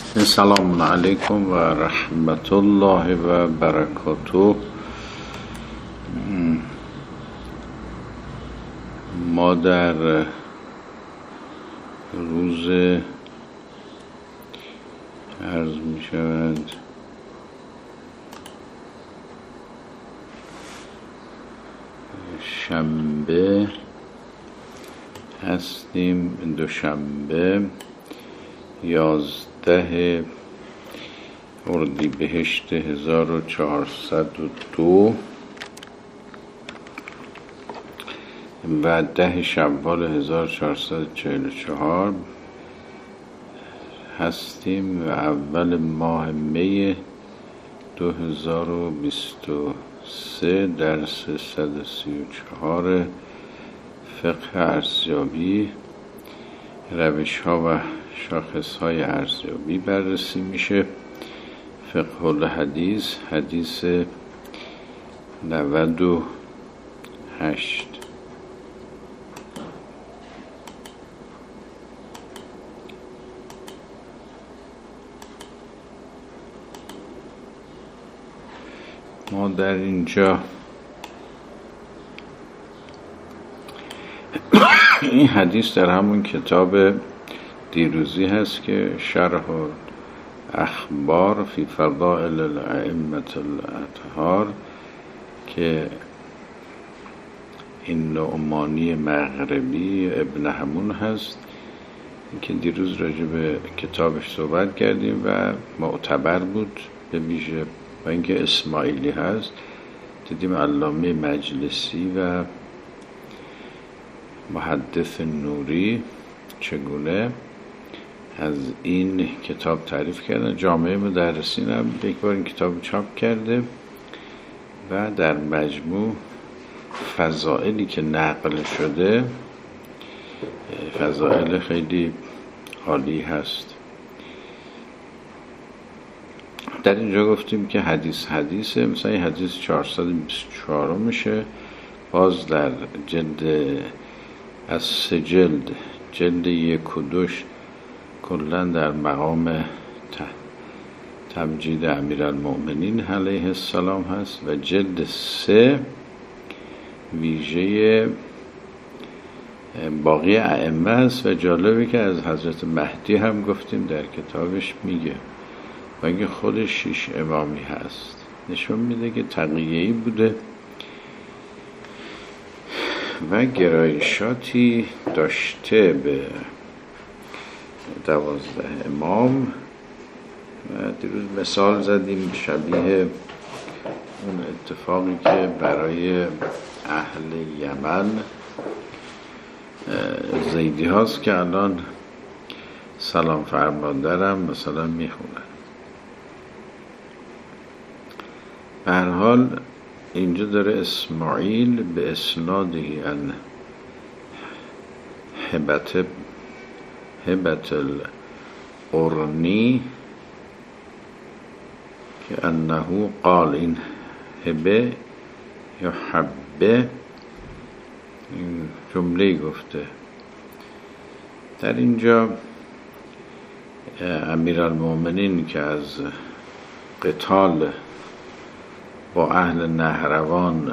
سلام علیکم و رحمت الله و برکاته. ما در روز عرض می شود شنبه هستیم، دوشنبه 11 اردیبهشت 1402 و 10 شوال 1444 هستیم و اول ماه می 2023 درس 134 فقه ارزیابی، روش ها و شاخص های ارزیابی بررسی میشه. فقه الحدیث، حدیث 98. ما در اینجا این حدیث در همون کتاب دیروزی هست که شرح اخبار فی فضائل الائمة الاطهار که این نعمانی مغربی ابن همون هست که دیروز راجع به کتابش صحبت کردیم و معتبر بود به ویژه با اینکه اسماعیلی هست. دیدیم علامه مجلسی و محدث نوری چگونه از این کتاب تعریف کردن. جامعه مدرسین هم یک بار این کتاب چاپ کرده و در مجموع فضائلی که نقل شده فضائل خیلی عالی هست. در اینجا گفتیم که حدیثه، مثلا این حدیث 424 میشه. باز در جلد از 3 جلد 1 و 2 کلا در مقام تمجید امیرالمؤمنین علیه السلام هست و جلد 3 ویژه باقی ائمه است و جالبه که از حضرت مهدی هم گفتیم در کتابش میگه و اینکه خودش 6 امامی هست، نشون میده که تقیه‌ای بوده و گرایشاتی داشته به 12 امام. و دیروز مثال زدیم شبیه اون اتفاقی که برای اهل یمن زیدی هاست که الان سلام فرماندرم مثلا میخونن. به هر حال اینجا داره اسماعیل به اسنادی ان هبت القرنی که انه قال، این هبه یا حبه این جمله گفته. در اینجا امیرالمؤمنین که از قتال با اهل نهروان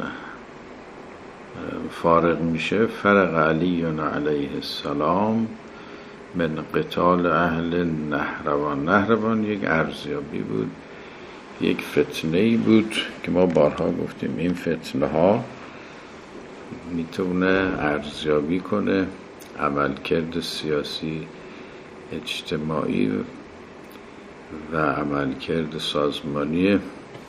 فارغ میشه، فرق علی علیه السلام من قتال اهل نهروان یک ارزیابی بود، یک فتنه‌ای بود که ما بارها گفتیم این فتنه ها میتونه ارزیابی کنه عملکرد سیاسی اجتماعی و عملکرد سازمانی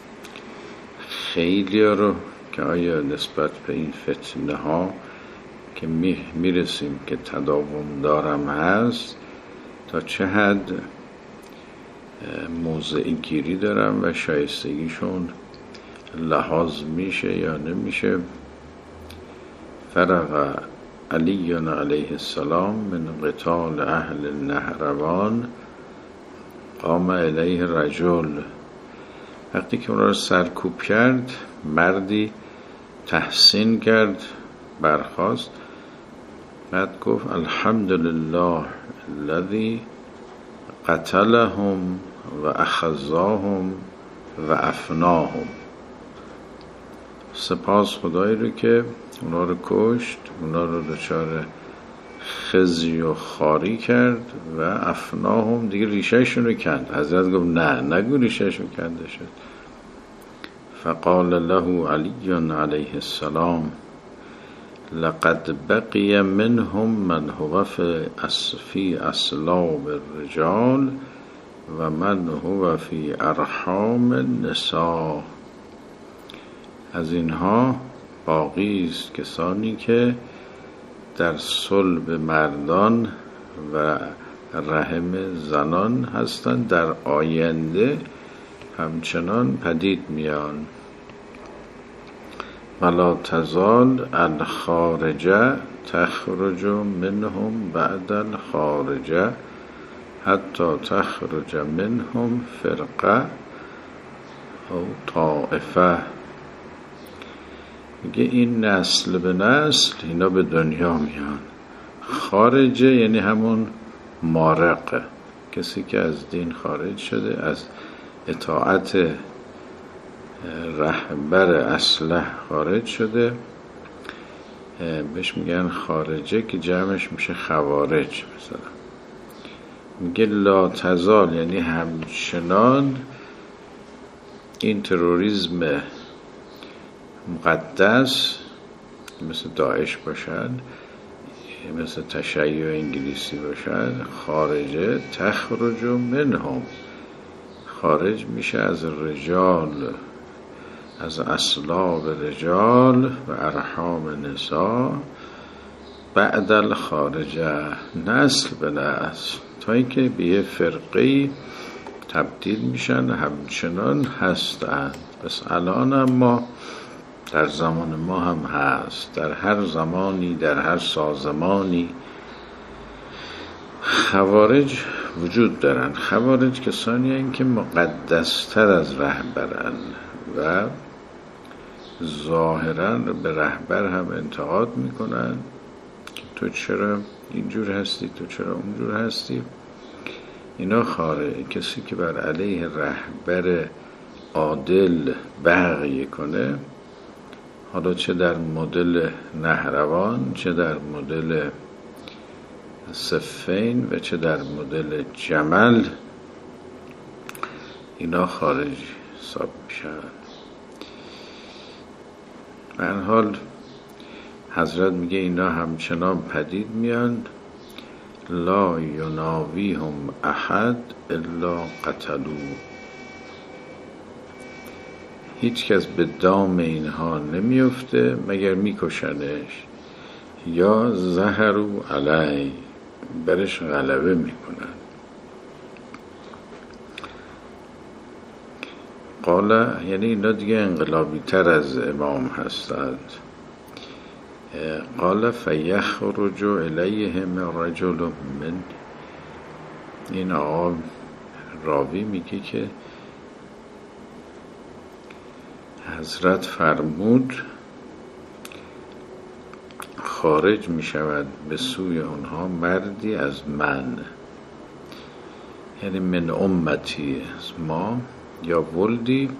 خیلی رو که آیا نسبت به این فتنه ها که میرسیم که تداوم دارم هست تا چه حد موضع گیری دارم و شایستگیشون لحاظ میشه یا نمیشه. فرق علی علیه السلام من قتال اهل نهروان قام الیه رجل، وقتی که اون را سرکوب کرد مردی تحسین کرد، برخاست، بعد گفت الحمدلله الذی قتلهم و اخزاهم و افناهم. سپاس خدایی رو که اونا رو کشت، اونا رو دچار خزی و خاری کرد و افناهم، دیگه ریشهشون رو کند. حضرت گفت نه نگو ریشهشون کنده شد. فقال له علی علیه السلام لقد بقی منهم من هو فی اصلاب الرجال و من هو فی ارحام النساء. از اینها باقی است کسانی که در صلب مردان و رحم زنان هستند، در آینده همچنان پدید میان. ولا تزال الخارجه تخرج منهم بعد الخارجه حتی تخرج منهم فرقه او طائفه. میگه این نسل به نسل اینا به دنیا میان. خارجه یعنی همون مارق، کسی که از دین خارج شده، از اطاعت رهبر اصلح خارج شده، بهش میگن خارجه که جمعش میشه خوارج. مثلا میگه لا تزال یعنی همچنان این تروریسم مقدس مثل داعش باشد، مثل تشیع انگلیسی باشد، خارجه تخرج منهم، خارج میشه از رجال، از اصلاب رجال و ارحام نساء بعد الخارجه، نسل به نسل، تا اینکه به یه فرقه تبدیل میشن، همچنان هستند. بس الان هم ما در زمان ما هم هست، در هر زمانی، در هر سازمانی خوارج وجود دارن. خوارج کسانی هستند که مقدستر از رهبرن و ظاهرا به رهبر هم انتقاد میکنن که تو چرا اینجور هستی، تو چرا اونجور هستی. اینا خارج. کسی که بر علیه رهبر عادل بغی کنه، حالا چه در مدل نهروان، چه در مدل صفین و چه در مدل جمل، اینا خارج حساب میشن. به هر حال حضرت میگه اینا همچنان پدید میان. لا یناویهم احد الا قتلوا، هیچ کس به دام اینها نمیفته مگر میکشنش، یا ظهروا علی، برش غلبه میکنن. قال یعنی اینا دیگه انقلابی تر از امام هستند. قال فیخرج الیهم رجل من، این آقا راوی میگه که حضرت فرمود خارج می شود به سوی آنها مردی از من، یعنی من امتی، از ما، یا ولدی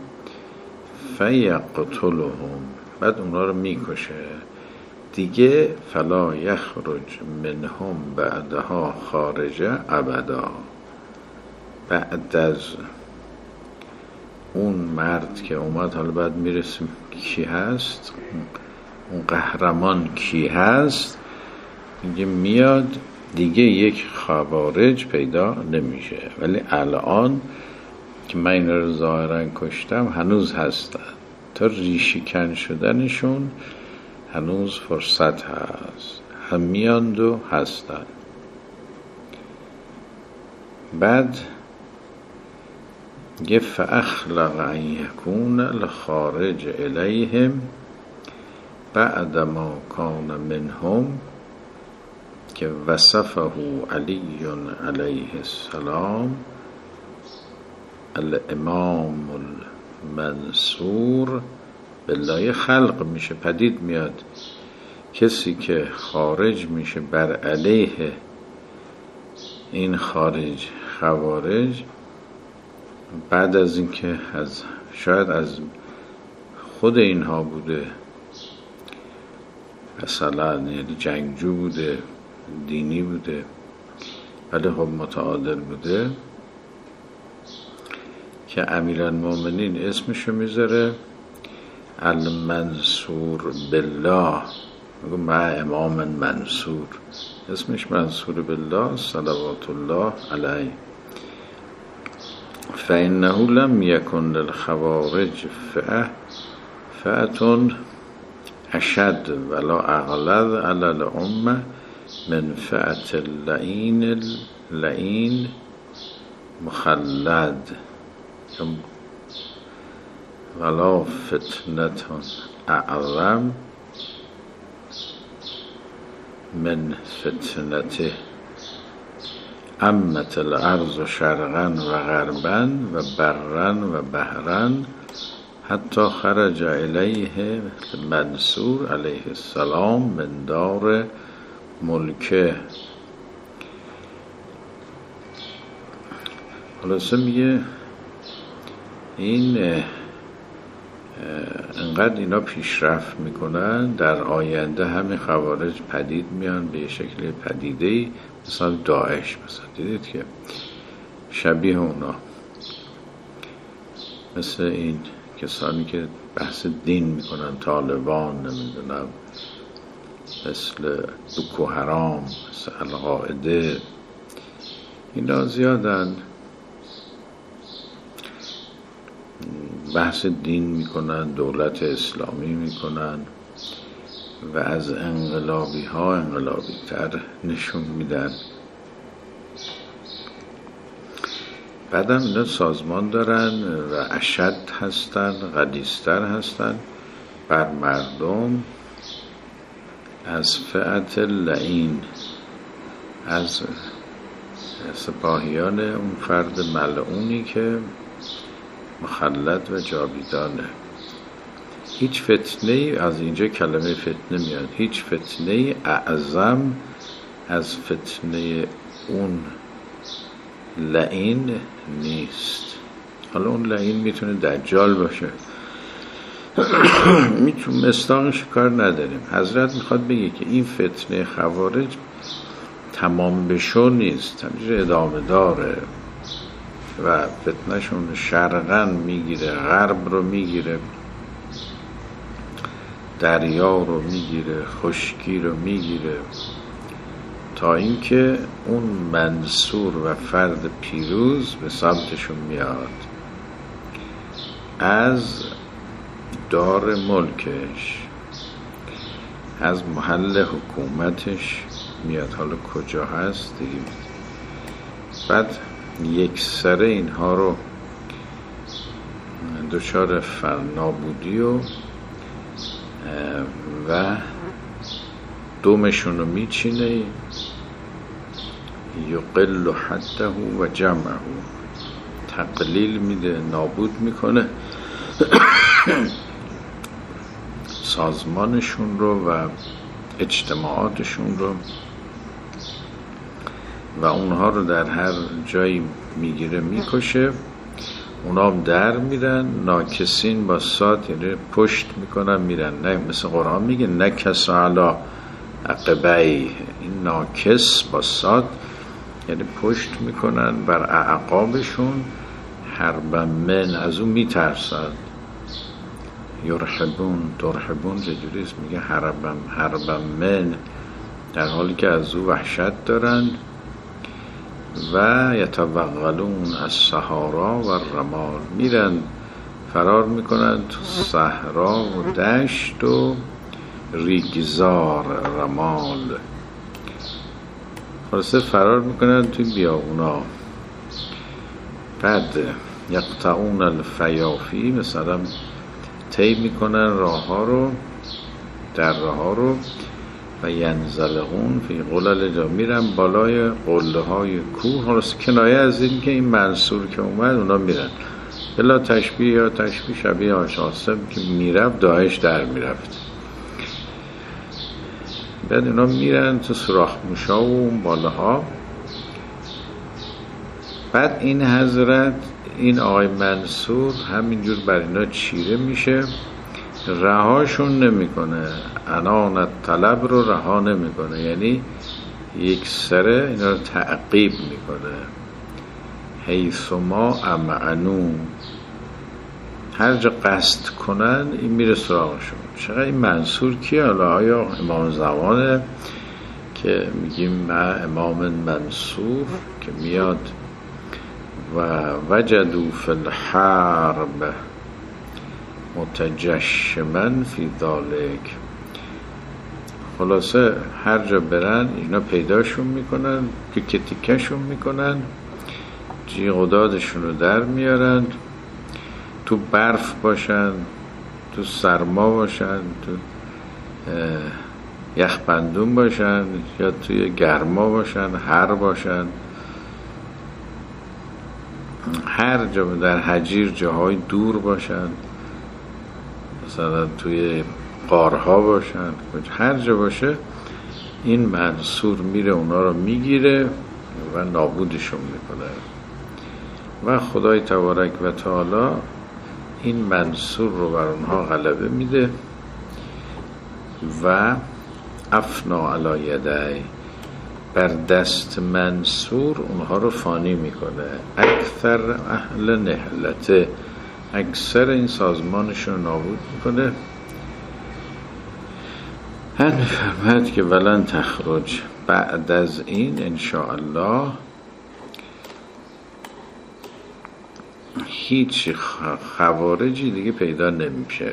فیقتلهم، بعد اونا رو می کشه دیگه. فلا یخرج منهم بعدها خارجه ابدا، بعد از اون مرد که اومد، حالا بعد میرسیم کی هست، اون قهرمان کی هست، میگه میاد دیگه یک خوارج پیدا نمیشه. ولی الان که من این رو ظاهرا کشتم هنوز هستن، تا ریشی کن شدنشون هنوز فرصت هست، هم میاند و هستن. بعد گه فاخلق ان یکون الخارج الیهم بعد ما کان منهم، که وصفه علی علیه السلام الامام المنصور بالله. خلق میشه، پدید میاد کسی که خارج میشه بر علیه این خارج خوارج بعد از اینکه شاید از خود اینها بوده، مثلا یعنی جنگجو بوده، دینی بوده، ولی خب متعادل بوده، که امیرالمومنین اسمشو میذاره المنصور بالله، مع امام منصور، اسمش منصور بالله صلوات الله علیه. فإنه لم يكن للخوارج فئة اشد ولا اغلظ على الامه من فئة اللعين مخلد ولا فتنة اعظم من فتنته عمت الارض شرقا و غربا و برا و بحرا حتی خرج الیه منصور علیه السلام من دار ملکه. خلاصه میگه این انقدر اینا پیشرفت میکنن، در آینده همین خوارج پدید میان به شکل پدیده‌ای، مثلا داعش، مثلا دیدید که شبیه اونا، مثل این کسانی که بحث دین میکنن، طالبان، نمیدونم، مثل بوکو حرام، مثل القاعده، اینا زیادن بحث دین میکنن، دولت اسلامی میکنن و از انقلابی ها انقلابی تر نشون میدن. بعدم اینا سازمان دارن و اشد هستن، غلیظتر هستن بر مردم از فئة اللعین، از سپاهیان اون فرد ملعونی که مخلد و جاویدانه. هیچ فتنه، از اینجا کلمه فتنه میاد، هیچ فتنه اعظم از فتنه اون لعین نیست. حالا اون لعین میتونه دجال باشه، میتونه، مصداقش کار نداریم. حضرت میخواد بگه که این فتنه خوارج تمام بشو نیست، همینجور ادامه داره و فتنهشون شرقا میگیره، غرب رو میگیره، دریا رو میگیره، خشکی رو میگیره، تا اینکه اون منصور و فرد پیروز به سمتشون میاد، از دار ملکش، از محل حکومتش میاد. حالا کجا هست دیگه؟ بعد یک سره اینها رو دچار نابودی و دومشون رو میچینه، یقل حده و جمعه، تقلیل میده، نابود میکنه سازمانشون رو و اجتماعاتشون رو و اونها رو در هر جایی میگیره میکشه. اونا هم در میرن، ناکسین با سات، یعنی پشت میکنن میرن، نه مثل قرآن میگه نکس علی عقبی، این ناکس با سات یعنی پشت میکنن بر اعقابشون، حربا من، از اون میترسن، یرحبون، ترحبون چجوریست؟ میگه حربا من، در حالی که از او وحشت دارن. و یتوغلون از صحارا و رمال، میرن فرار میکنن تو صحرا و دشت و ریگزار، رمال، خلاصه فرار میکنن توی بیابونا. بعد یقطعون الفیافی، مثلا طی میکنن راه ها رو، دره ها رو، و ینزلقون فی قلل جا، میرن بالای قله های کوه. حالا کنایه از این که این منصور که اومد اونا میرن، بلا تشبیه یا تشبیه شبیه آشاسم که میرفت داعش در میرفت. بعد اونا میرن تو سوراخ موشا و اون بالاها. بعد این حضرت، این آقای منصور همینجور بر اینا چیره میشه، رهاشون نمیکنه، عنان طلب رو رها نمیکنه، یعنی یک سره اینا رو تعقیب میکنه. حیثما امعنو، هر جا قصد کنن این میره سراغشون. چقدر این منصور کیه؟ حالا آیا امام زمانه که میگیم من امام منصور که میاد و وجدوا فی الحرب متجشما فی ذالک، خلاصه هر جا برن اینا پیداشون میکنن، تیکه تیکهشون میکنن، جیغ و دادشون رو در میارن، تو برف باشن، تو سرما باشن، تو یخبندون باشن یا توی گرما باشن، هر باشن، هر جا در حجیر جاهای دور باشن، مثلا توی غارها باشن، هر جا باشه این منصور میره اونا رو میگیره و نابودشون میکنه. و خدای تبارک و تعالی این منصور رو بر اونها غلبه میده و افنا علی یدی، بر دست منصور اونها رو فانی میکنه. اکثر اهل نهلته، اکثر این سازمانشون رو نابود میکنه. هم فرمد که ولن تخرج، بعد از این انشاءالله هیچ خوارجی دیگه پیدا نمیشه.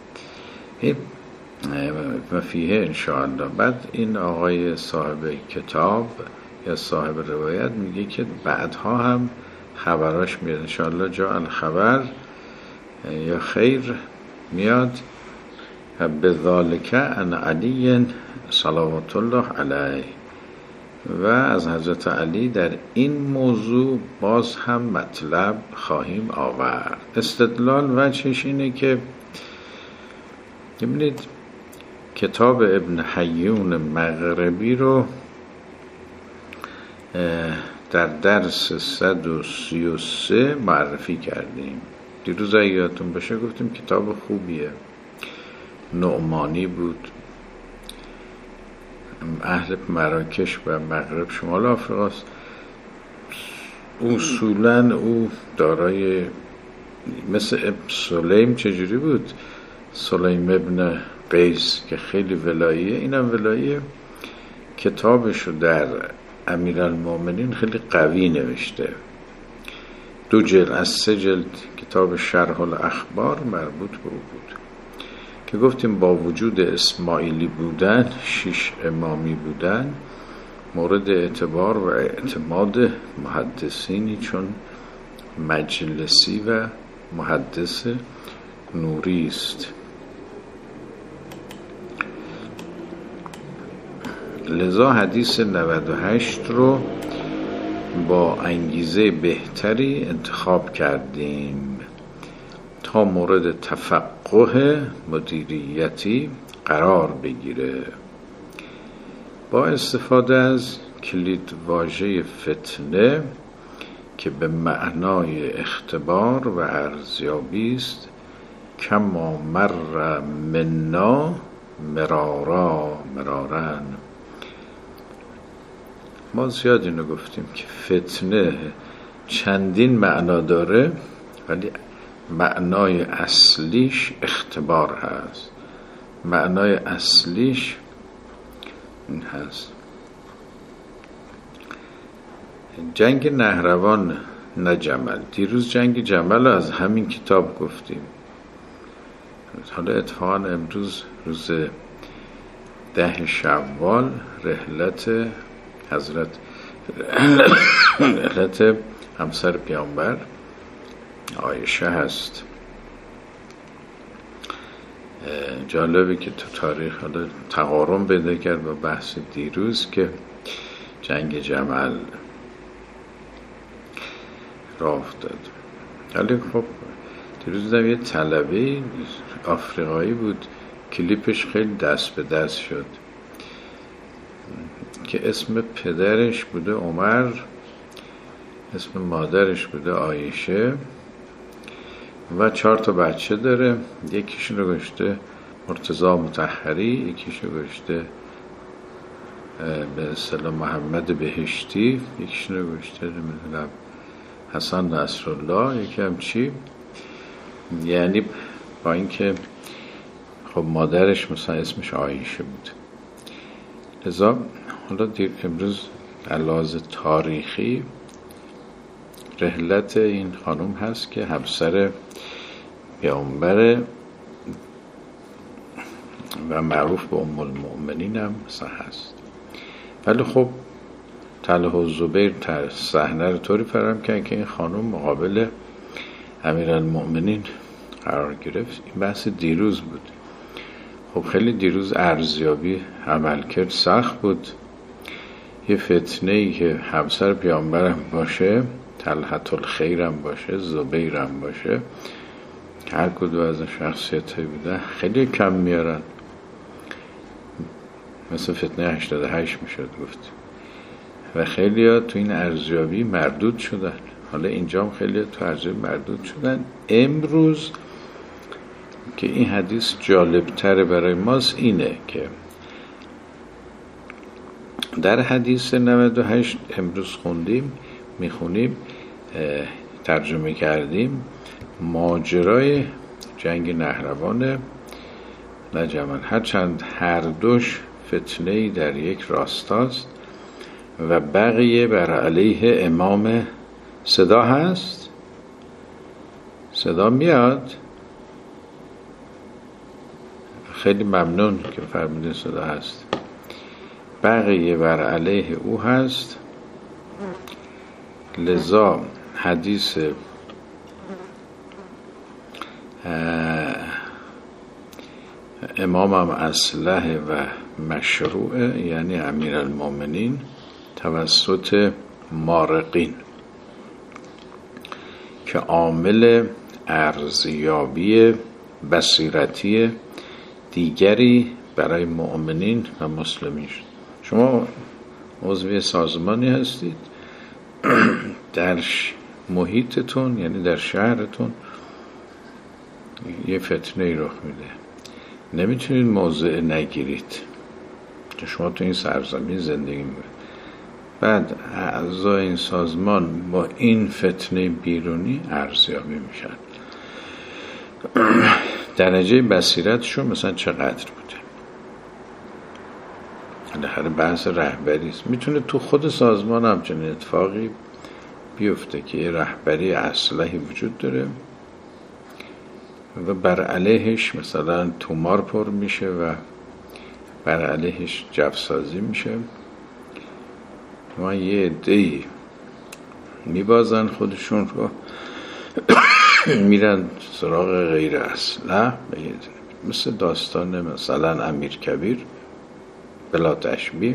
مفیه انشاءالله. بعد این آقای صاحب کتاب یا صاحب روایت میگه که بعدها هم خبراش میاد انشاءالله، جا الخبر یا خیر میاد به ذالک ان علی صلوات الله علیه، و از حضرت علی در این موضوع باز هم مطلب خواهیم آورد. استدلال وجهش اینه که ببینید کتاب ابن حیون مغربی رو در درس 133 معرفی کردیم. دیروز اگه یادتون باشه گفتیم کتاب خوبیه، نعمانی بود، اهل مراکش و مغرب شمال آفریقاست. اصولا او دارای مثل سلیم، چجوری بود سلیم ابن قیس که خیلی ولاییه، اینم ولاییه، کتابش رو در امیرالمومنین خیلی قوی نوشته، 2 جلد از 3 جلد کتاب شرح الاخبار مربوط به او بود که گفتیم با وجود اسماعیلی بودن، 6 امامی بودن، مورد اعتبار و اعتماد محدثینی چون مجلسی و محدث نوری است. لذا حدیث 98 رو با انگیزه بهتری انتخاب کردیم تا مورد تفقه مدیریتی قرار بگیره، با استفاده از کلید واژه فتنه که به معنای اختبار و ارزیابی است، کما مر منا مرارن. ما زیاد اینو گفتیم که فتنه چندین معنا داره، ولی معنای اصلیش اختبار هست، معنای اصلیش این هست. جنگ نهروان نه جمل، دیروز جنگ جمل از همین کتاب گفتیم. حالا اتفاقا امروز روز 10 شوال رحلت حضرت رحلت همسر پیامبر عایشه هست. جالبه که تو تاریخ حالا تقارن پیدا کرد با بحث دیروز که جنگ جمل راه افتاد. ولی خب دیروز دیدم یه طلبه آفریقایی بود، کلیپش خیلی دست به دست شد که اسم پدرش بوده عمر اسم مادرش بوده عایشه و 4 بچه داره. یکیشون رو گذاشته مرتضی مطهری، یکیش رو گذاشته به اصطلاح محمد بهشتی، یکیشون رو گذاشته نمیدونم حسن نصرالله، یکی هم چی. یعنی با اینکه خب مادرش مثلا اسمش عایشه بود. لذا حالا امروز علاوه تاریخی رحلت این خانم هست که همسر پیامبر و معروف به ام المؤمنین هم مثلا هست. ولی خب طلحه و زبیر صحنه رو طوری فراهم کرد که این خانم مقابل امیرالمؤمنین قرار گرفت. این بحث دیروز بود. خب خیلی دیروز ارزیابی عملکرد سخت بود. یه فتنه‌ای که همسر پیامبرم باشه، طلحة الخیرم باشه، زبیرم باشه، هر کدوم از شخصیت‌های بودن خیلی کم میارن. مثل فتنه 88 میشد گفت و خیلی ها تو این ارزیابی مردود شدن. حالا اینجا هم خیلی ها تو ارزیابی مردود شدن. امروز که این حدیث جالبتر برای ماست اینه که در حدیث 98 امروز میخونیم ترجمه کردیم ماجرای جنگ نهروان نجمن، هرچند هر دوش فتنه‌ای در یک راستاست و بقیه بر علیه امام. صدا هست؟ صدا میاد؟ خیلی ممنون که فرمودین صدا هست. بقیه بر علیه او هست. لذا حدیث امامم اصلح و مشروع، یعنی امیرالمؤمنین توسط مارقین که عامل ارزیابی بصیرتی دیگری برای مؤمنین و مسلمین شد. شما عضو سازمانی هستید، در محیطتون یعنی در شهرتون یه فتنه رخ میده، نمیتونید موضع نگیرید که شما تو این سرزمین زندگی میکنید. بعد اعضای این سازمان با این فتنه بیرونی ارزیابی میشن. درجه بصیرتشون مثلا چقدر بوده. بالاخره بحث رهبری است. میتونه تو خود سازمان همچنین اتفاقی بیفته که یه رهبری اصلحی وجود داره و بر علیهش مثلا تومار پر میشه و بر علیهش جفسازی میشه. ما یه عده‌ای میبازن خودشون رو میرن سراغ غیر اصلح. مثل داستان مثلا امیرکبیر بلا تشبیه.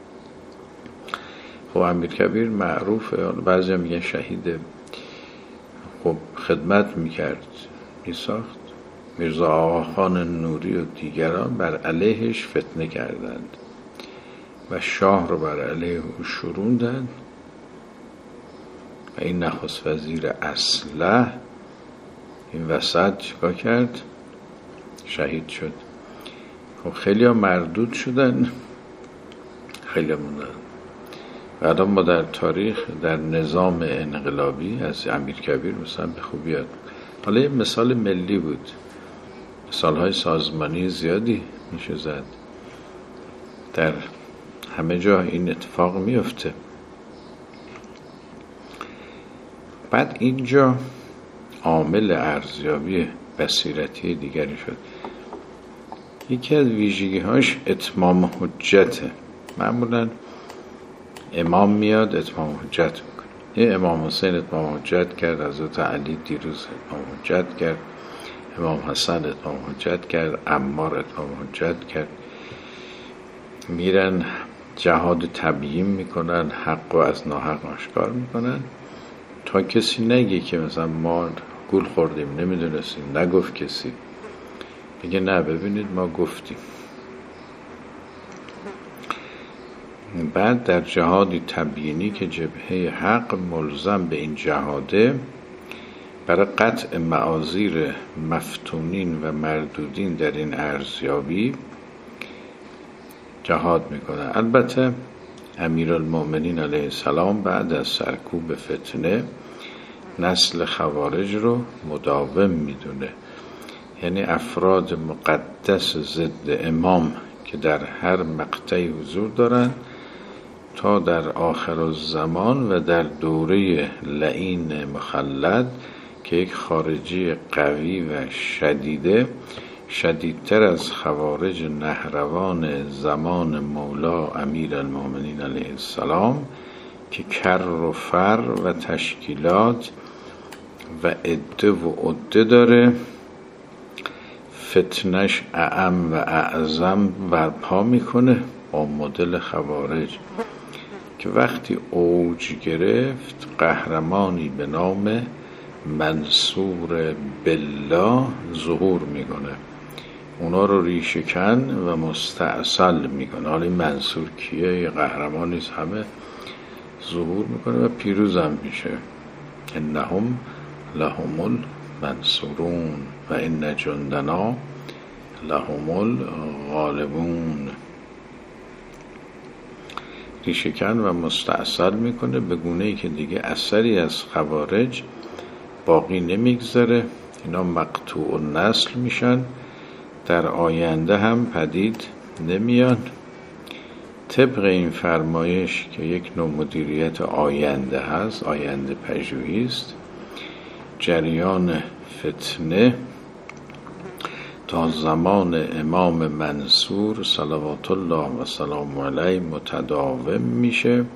خب امیرکبیر معروفه، بعضی هم میگن شهیده. خب خدمت میکرد، میساخت. میرزا آقاخان نوری و دیگران بر علیهش فتنه کردند و شاه رو بر علیه او شوروندند و این نخست وزیر اصلح این وسط چیکار کرد؟ شهید شد. خب خیلی ها مردود شدن، خیلی ها موندن. بعد ما در تاریخ در نظام انقلابی از امیرکبیر مثلا به خوبی یاد. حالا یه مثال ملی بود، مثالهای سازمانی زیادی میشه زد. در همه جا این اتفاق میفته. بعد اینجا عامل ارزیابی بصیرتی دیگری شد. یکی از ویژگی‌هاش اتمام حجته. معمولاً امام میاد اتمام حجت میکنه. یه امام حسین اتمام حجت کرد، حضرت علی دیروز اتمام حجت کرد، امام حسن اتمام حجت کرد، عمار اتمام حجت کرد. میرن جهاد تبیین میکنن، حق و از ناحق آشکار میکنن تا کسی نگه که مثلا ما گول خوردیم نمیدونستیم، نگفت کسی. بگه نه ببینید ما گفتیم. بعد در جهادی تبیینی که جبهه حق ملزم به این جهاده، برای قطع معاذیر مفتونین و مردودین در این ارزیابی جهاد میکنه. البته امیرالمؤمنین علیه السلام بعد از سرکوب فتنه نسل خوارج رو مداوم میدونه، یعنی افراد مقدس ضد امام که در هر مقطعی حضور دارن تا در آخر الزمان و در دوره لعین مخلد که یک خارجی قوی و شدیدتر از خوارج نهروان زمان مولا امیرالمؤمنین علیه السلام که کر و فر و تشکیلات و عده و عده داره، فتنش اعم و اعظم برپا میکنه با مدل خوارج که وقتی اوج گرفت قهرمانی به نام منصور بالله ظهور میکنه، اونا رو ریشه‌کن و مستاصل میکنه. حالا منصور کیه؟ یه قهرمانیست، همه ظهور میکنه و پیروزم میشه. انهم لهم المنصورون و ان جندنا لهم الغالبون. ریشه‌کن و مستاصل میکنه به گونه‌ای که دیگه اثری از خوارج باقی نمیگذاره. اینا مقطوع النسل میشن، در آینده هم پدید نمیان. طبق این فرمایش که یک نوع مدیریت آینده هست، آینده پژوهی است، جریان فتنه تا زمان امام منصور صلوات الله و سلام علیه متداوم میشه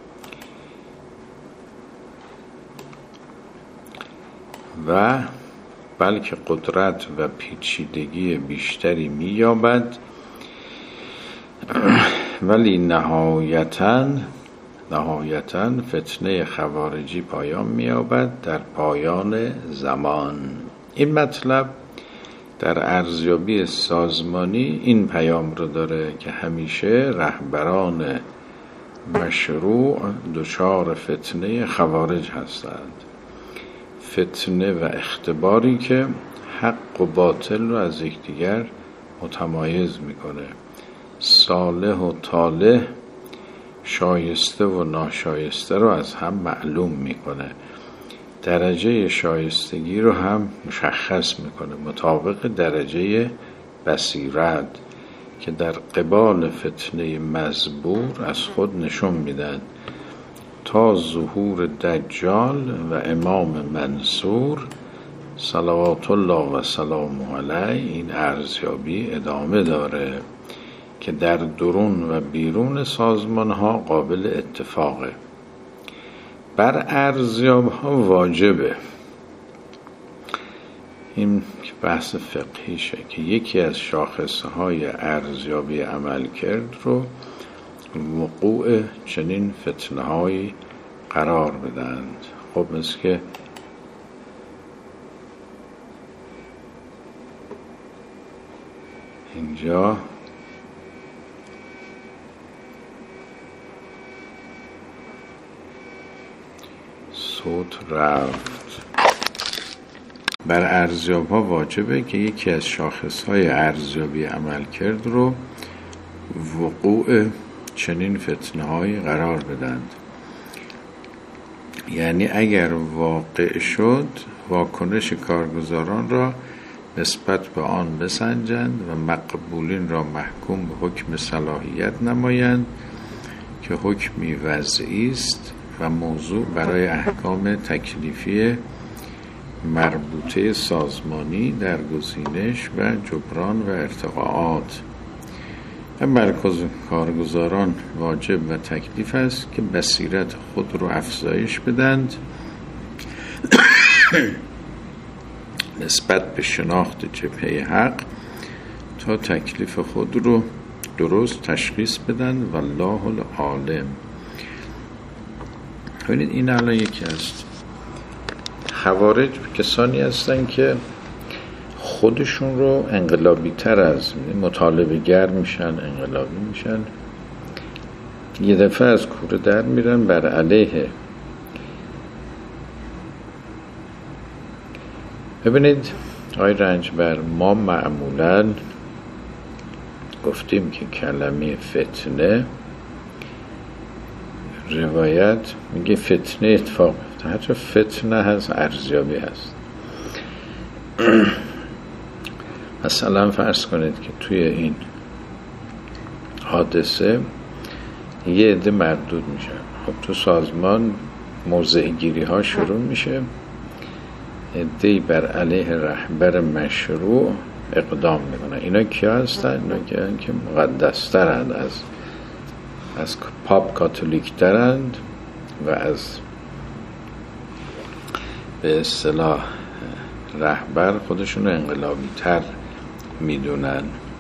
و بلکه قدرت و پیچیدگی بیشتری می‌یابد، ولی نهایتاً فتنه خوارجی پایان می‌یابد در پایان زمان. این مطلب در ارزیابی سازمانی این پیام رو داره که همیشه رهبران مشروع دچار فتنه خوارج هستند، فتنه و اختباری که حق و باطل رو از یکدیگر متمایز میکنه، صالح و طالح، شایسته و ناشایسته رو از هم معلوم میکنه، درجه شایستگی رو هم مشخص میکنه مطابق درجه بصیرت که در قبال فتنه مزبور از خود نشون میدن تا ظهور دجال و امام منصور صلوات الله و سلام علیه. این ارزیابی ادامه داره که در درون و بیرون سازمان ها قابل اتفاقه. بر ارزیاب ها واجبه، این بحث فقهیشه، که یکی از شاخصه های ارزیابی عملکرد رو وقوع چنین فتنه هایی قرار بدند. خب مثل که اینجا صوت رفت. بر ارزیاب ها واجبه که یکی از شاخص های ارزیابی عملکرد رو وقوع چنین فتنه هایی قرار بدند، یعنی اگر واقع شد واکنش کارگزاران را نسبت به آن بسنجند و مقبولین را محکوم به حکم صلاحیت نمایند که حکمی وضعی است و موضوع برای احکام تکلیفی مربوطه سازمانی در گزینش و جبران و ارتقاءات. بر کارگزاران واجب و تکلیف است که بصیرت خود رو افزایش بدند نسبت به شناخت جبهه حق تا تکلیف خود رو درست تشخیص بدن والله العالم. ببینید این الان یکی از خوارج کسانی هستن که خودشون رو انقلابی تر از مطالبه گر میشن، انقلابی میشن، یه دفعه از کوره در میرن بر علیه. ببینید آقای رنجبر، ما معمولاً گفتیم که کلمه فتنه، روایت میگه فتنه اتفاق میفته، حتی فتنه هست، ارزیابی هست. مثلا فرض کنید که توی این حادثه یه عده مردود میشه، خب تو سازمان موضع گیری ها شروع میشه، عده‌ای بر علیه رهبر مشروع اقدام میکنن. اینا کیا هستن؟ اینا که مقدس ترند، از پاپ کاتولیک ترند و از به اصطلاح رهبر خودشون انقلابی تر میدونن.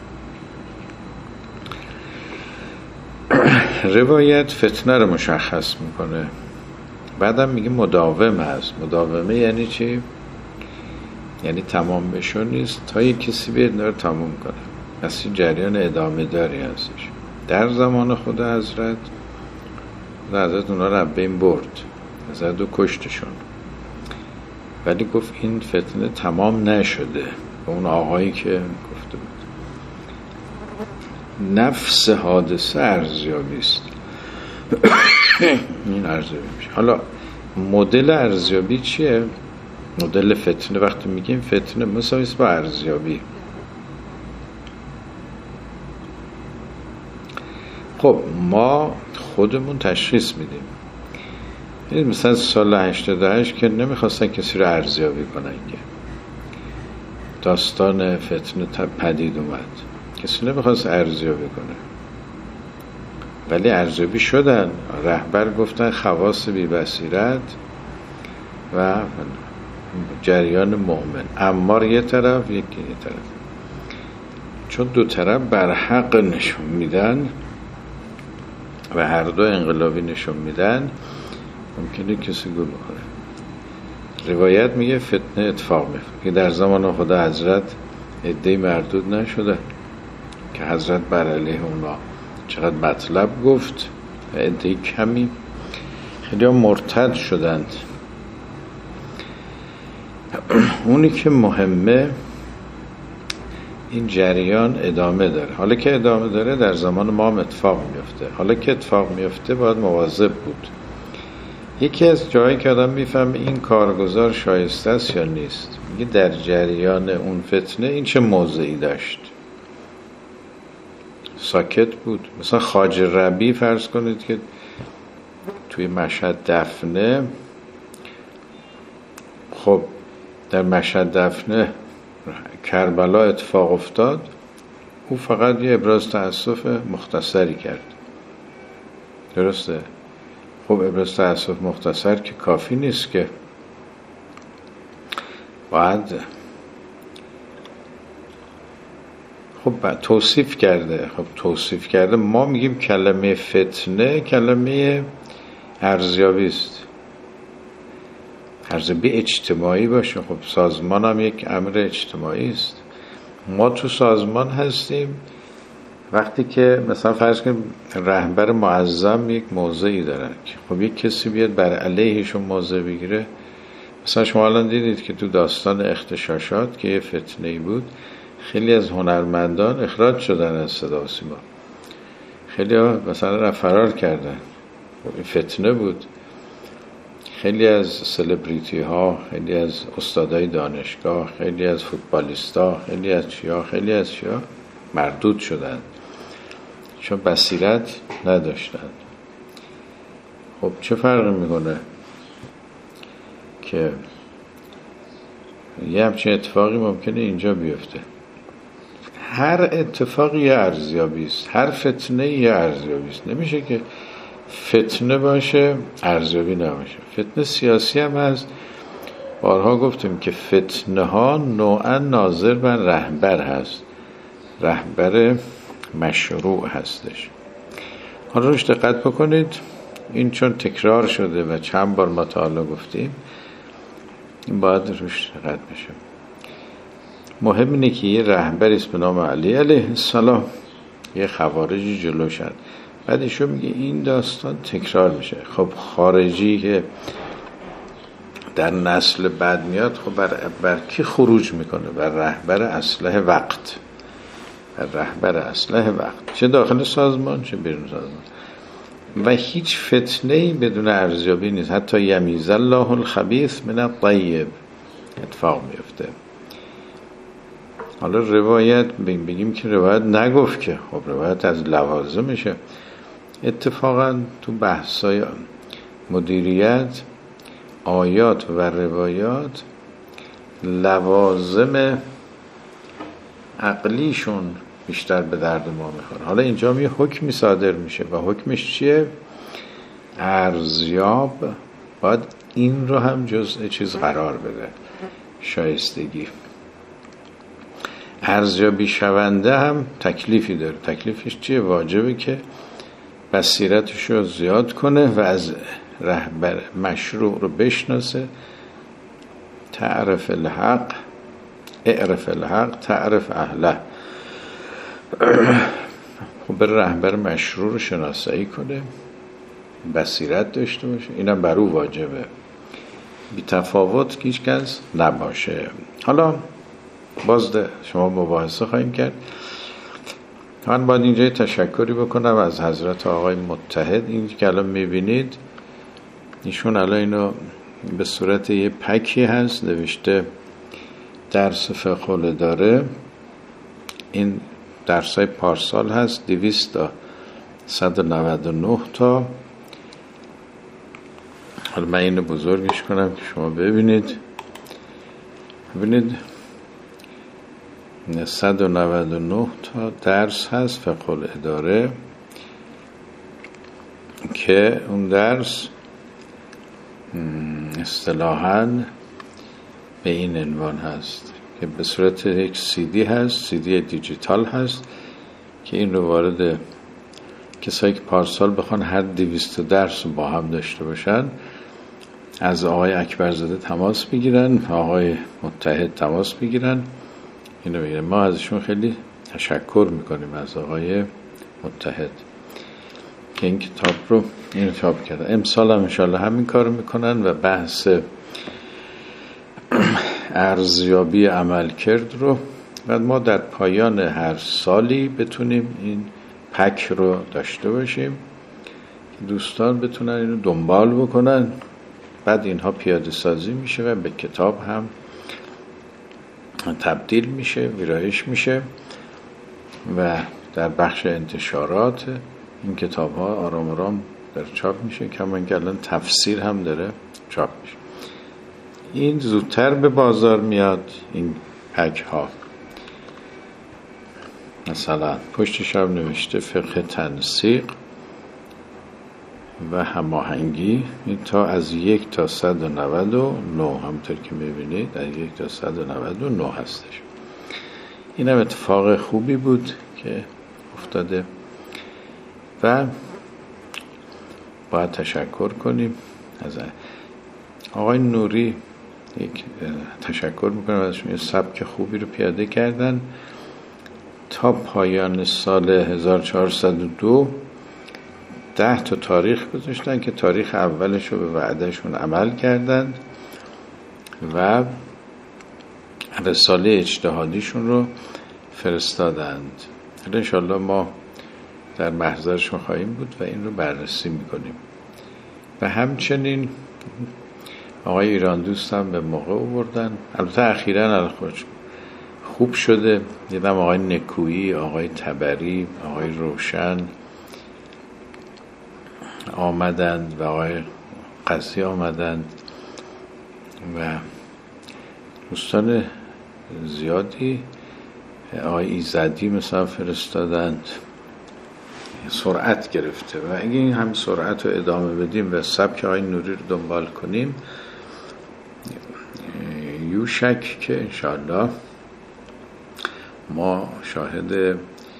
روایت فتنه رو مشخص میکنه، بعدم میگه مداوم هست. مداومه یعنی چی؟ یعنی تمام بشو نیست، تا یک کسی بیاد رو تمام کنه. پس جریان ادامه داری هستش. در زمان خود حضرت اونا رو بین برد، حضرت رو کشتشون، ولی گفت این فتنه تمام نشده. اون آقایی که گفته بود نفس حادثه ارزیابی است. این ارزیابی میشه. حالا مدل ارزیابی چیه؟ مدل فتنه، وقتی میگیم فتنه مساوی با ارزیابی. خب ما خودمون تشخیص میدیم. این مثلا سال 88 که نمیخواستن کسی رو ارزیابی کنن، که داستان فتنه پدید اومد، کسی نمیخواست ارزیابی کنه، ولی ارزیابی شدن. رهبر گفتن خواص بی بصیرت و جریان مؤمن، عمار یه طرف یکی یه طرف، چون دو طرف بر حق نشون میدن و هر دو انقلابی نشون میدن، ممکنه کسی گول بخوره. روایت میگه فتنه اتفاق میفته که در زمان خدا حضرت عده‌ای مردود نشده که حضرت بر علیه اونا چقدر مطلب گفت و عده‌ای کمی خیلی ها مرتد شدند. اونی که مهمه این جریان ادامه داره. حالا که ادامه داره در زمان ما هم اتفاق میفته. حالا که اتفاق میفته باید مواظب بود. یکی از جایی که آدم میفهمه این کارگزار شایسته است یا نیست، میگه در جریان اون فتنه این چه موضعی داشت. ساکت بود. مثلا خواجه ربیع فرض کنید که توی مشهد دفنه، خب در مشهد دفنه کربلا اتفاق افتاد، او فقط یه ابراز تأسف مختصری کرد. درسته؟ خب ابراز تأسف مختصر که کافی نیست، که باید خب توصیف کرده. خب توصیف کرده، ما میگیم کلمه فتنه کلمه ارزیابی است، ارزیابی اجتماعی باشه. خب سازمان هم یک امر اجتماعی است. ما تو سازمان هستیم، وقتی که مثلا فرض کنیم رهبر معظم یک موضعی دارن، خب یک کسی بیاد بر علیهشون موضع بگیره. مثلا شما الان دیدید که تو داستان اغتشاشات که یه فتنه‌ای بود، خیلی از هنرمندان اخراج شدن از صدا و سیما، خیلی ها مثلا فرار کردن. خب این فتنه بود. خیلی از سلبریتی ها، خیلی از استادای دانشگاه، خیلی از فوتبالیستا، خیلی از چیا مردود شدند چون بصیرت نداشتند. خب چه فرقی میکنه که یه همچین اتفاقی ممکنه اینجا بیفته؟ هر اتفاقی یه ارزیابی است، هر فتنه یه ارزیابی است. نمیشه که فتنه باشه ارزیابی نباشه. فتنه سیاسی هم هست. بارها گفتیم که فتنه ها نوعا ناظر بر رهبر هست، رهبر مشروع هستش. حالا روش دقت بکنید، این چون تکرار شده و چند بار ما تا حالا گفتیم، این باید روش دقت بشه. مهم اینه که یه رهبری است به نام علی علیه السلام، یه خوارجی جلوشن، بعد ایشون میگه این داستان تکرار میشه. خب خارجی که در نسل بعد میاد، خب بر کی خروج میکنه؟ بر رهبر اسلحه وقت، بر رهبر اسلحه وقت، چه داخل سازمان چه بیرون سازمان. و هیچ فتنه‌ای بدون ارزیابی نیست. حتی یمیز الله الخبیث من الطیب اتفاق میفته. حالا روایت بگیم که روایت نگفت که، خب روایت از لوازمشه. اتفاقا تو بحثای مدیریت آیات و روایات لوازم عقلیشون بیشتر به درد ما میخوره. حالا اینجا یه حکمی صادر میشه و حکمش چیه؟ ارزیاب باید این رو هم جزء چیز قرار بده، شایستگی. ارزیابی شونده هم تکلیفی داره. تکلیفش چیه؟ واجبه که بصیرتش رو زیاد کنه و از رهبر مشروع رو بشناسه. تعرف الحق اعرف الحق تعرف اهله. خب بر رهبر مشروع رو شناسایی کنه، بصیرت داشته باشه، اینم بر او واجبه، بی تفاوت هیچ کس نباشه. حالا باز شما مباحثه خواهیم کرد. من باید اینجا تشکری بکنم از حضرت آقای متحد. این که الان میبینید ایشون الان اینو به صورت یه پکی هست نوشته درس فقه الاداره. این درسای پارسال هست، 200 تا 199 تا. حالا من اینو بزرگش کنم که شما ببینید 199 تا درس هست فقه الاداره، که اون درس اصطلاحاً به این عنوان هست که به صورت یک CD هست، CD دیجیتال هست، که این رو وارد کسایی که پارسال بخوان هر 200 درس رو با هم داشته باشن از آقای اکبرزاده تماس بگیرن، آقای متحد تماس بگیرن، اینو بگیرن. ما ازشون خیلی تشکر میکنیم از آقای متحد که این کتاب رو این چاپ کردن. امسال هم انشاءالله همین کار میکنن و بحث ارزیابی عمل کرد رو و ما در پایان هر سالی بتونیم این پک رو داشته باشیم که دوستان بتونن اینو دنبال بکنن. بعد اینها پیاده سازی میشه و به کتاب هم تبدیل میشه، ویرایش میشه و در بخش انتشارات این کتاب ها آرام آرام در چاپ میشه. کما اینکه الان تفسیر هم داره چاپ میشه. این زودتر به بازار میاد این پک ها. مثلا پشتش هم نوشته فقه تنسیق و هماهنگی. این تا از 1 تا 199 همونطور که میبینید از 1 تا 199 هستش. این هم اتفاق خوبی بود که افتاده و باید تشکر کنیم از آقای نوری. یک تشکر میکنم ازشون، یه سبک خوبی رو پیاده کردن. تا پایان سال 1402 10 تا تاریخ گذاشتن که تاریخ اولش رو به وعدهشون عمل کردن و رساله اجتهادیشون رو فرستادند. انشالله ما در محضرشون خواهیم بود و این رو بررسی میکنیم. و همچنین آقای ایران دوست هم به موقع آوردن. البته اخیراً خوب شده. دیدم آقای نکویی، آقای تبری، آقای روشن آمدند و آقای قصی آمدند و دوستان زیادی، آقای ایزدی مثلا فرستادند. سرعت گرفته و اگه این هم سرعت رو ادامه بدیم و سبک آقای نوری رو دنبال کنیم یوشک که انشاءالله ما شاهد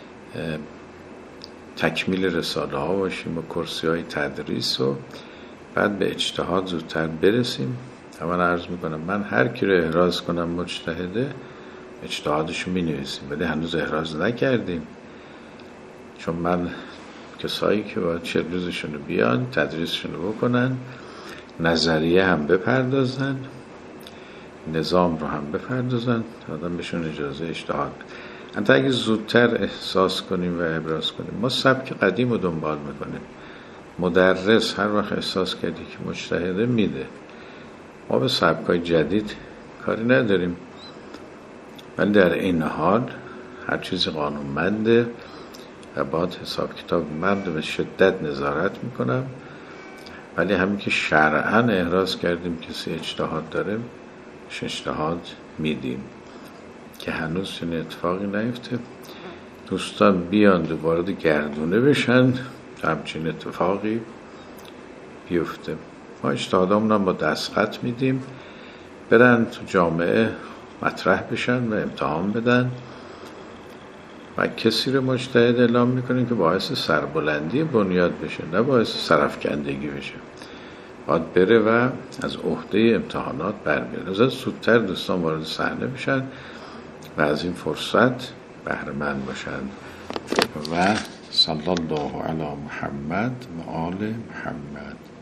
تکمیل رساله ها باشیم و کرسی های تدریس و بعد به اجتهاد زودتر برسیم. من عرض میکنم من هر کی رو احراز کنم مجتهده اجتهادشو می نویسیم، ولی هنوز احراز نکردیم چون من کسایی که باید 40 روزشون رو بیان تدریسشون رو بکنن، نظریه هم بپردازن، نظام رو هم بپردازن، آدم بهشون اجازه اجتهاد. حتی اگه زودتر احساس کنیم و ابراز کنیم. ما سبک قدیم رو دنبال میکنیم. مدرس هر وقت احساس کردی که مجتهده میده. ما به سبکای جدید کاری نداریم، ولی در این حال هر چیزی قانونمنده و باید حساب کتاب مرد به شدت نظارت میکنم. ولی همین که شرعاً احراز کردیم کسی اجتهاد داره، اجتهاد میدیم که هنوز چنین اتفاقی نیفته. دوستان بیان وارد گردونه بشن همچین اتفاقی بیفته. ما اجتهادامون هم با دستخط میدیم، برن تو جامعه مطرح بشن و امتحان بدن و کسی رو مجتهد اعلام میکنیم که باعث سربلندی بنیاد بشه، نه باعث سرفکندگی بشه. باید بره و از عهده امتحانات بر بیاد. از زودتر دوستان وارد صحنه بشن و از این فرصت بهره مند باشن. و صلی الله علی محمد و آل محمد.